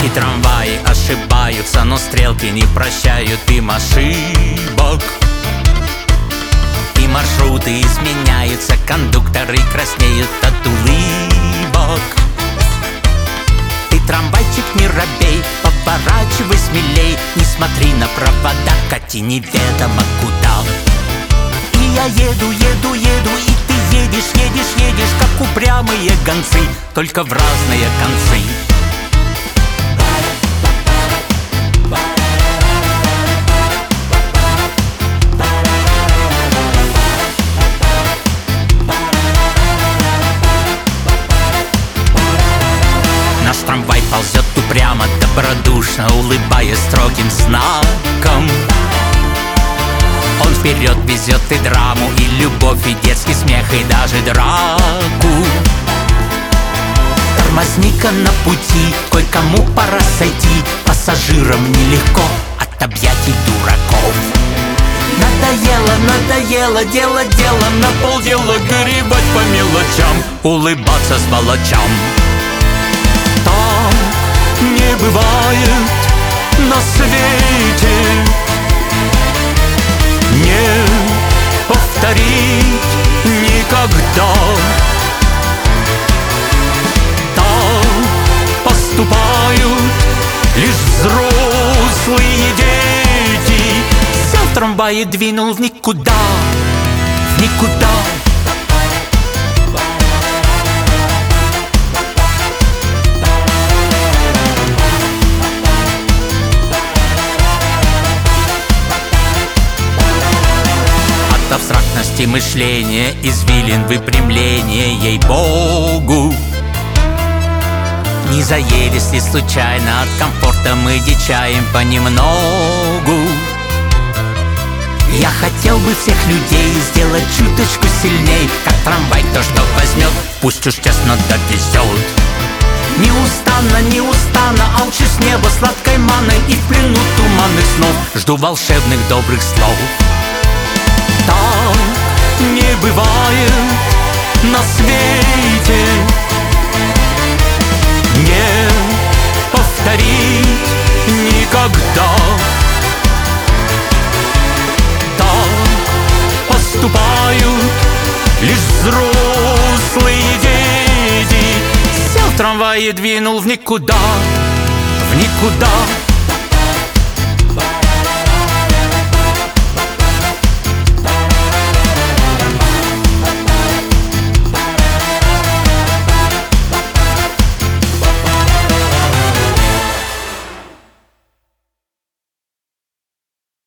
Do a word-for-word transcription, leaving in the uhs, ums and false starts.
И трамваи ошибаются, но стрелки не прощают им ошибок. И маршруты изменяются, кондукторы краснеют от улыбок. Ты, трамвайчик, не робей, поворачивай смелей, не смотри на провода, кати неведомо куда. И я еду, еду, еду, и ты едешь, едешь, едешь, как упрямые гонцы, только в разные концы. Наш трамвай ползет упрямо, добродушно, улыбаясь строгим знаком. Он вперед везет и драму, и любовь, и детский смех, и даже драку. Тормозни-ка на пути, кое-кому пора сойти, пассажирам нелегко от объятий дураков. Надоело, надоело, дело, дело, на полдела горевать по мелочам, улыбаться с сволочам. Так не бывает на свете, не повторить никогда. Так поступают лишь взрослые дети. Сел в трамвай и двинул в никуда, в никуда. Абстрактности мышления, извилин выпрямления, ей-богу. Не заелись ли случайно, от комфорта мы дичаем понемногу. Я хотел бы всех людей сделать чуточку сильней, как трамвай, кто что возьмет, пусть уж честно довезет. Неустанно, неустанно алчу с неба сладкой маной, и в плену туманных снов жду волшебных добрых слов. Так не бывает на свете, не повторить никогда. Так поступают лишь взрослые дети. Сел в трамвай и двинул в никуда, в никуда.